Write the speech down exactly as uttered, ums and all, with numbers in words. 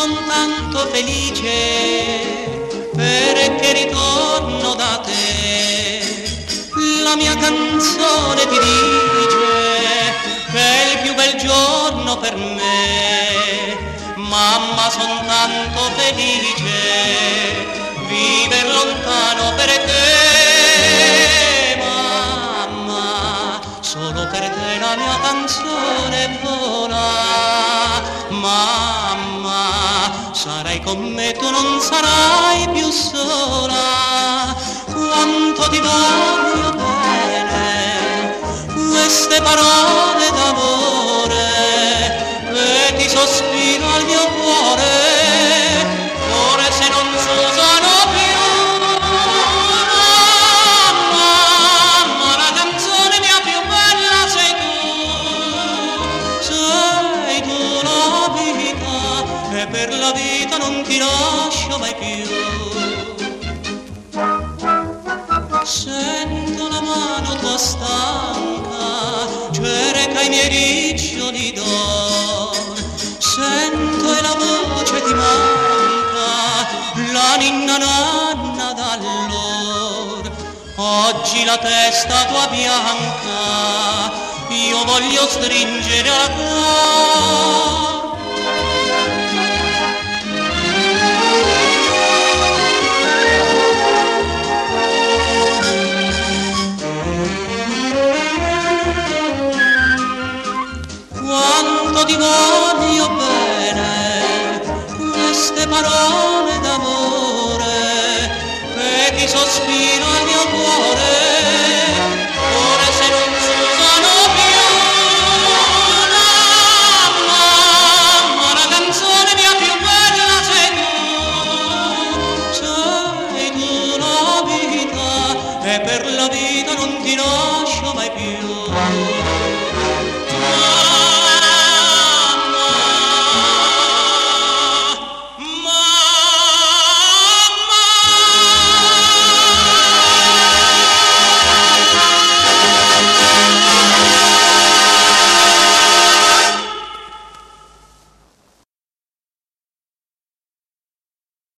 son tanto felice perché ritorno da te. La mia canzone ti dice che è il più bel giorno per me. Mamma, son tanto felice viver lontano per te. Mamma, solo per te la mia canzone vola. Mamma, sarai con me, tu non sarai più sola. Quanto ti voglio bene, queste parole d'amore, e ti sospiro al mio cuore, ore se non s'usano più. Mamma, mamma, la canzone mia più bella sei tu, sei tu la vita, e per la vita non ti lascio mai più. Sento la mano tua stanca, cerca i miei riccioli d'or, sento e la voce ti manca, la ninna nanna d'allor. Oggi la testa tua bianca io voglio stringere al cuore. Quanto ti voglio bene, queste parole d'amore, che ti sospiro al mio cuore.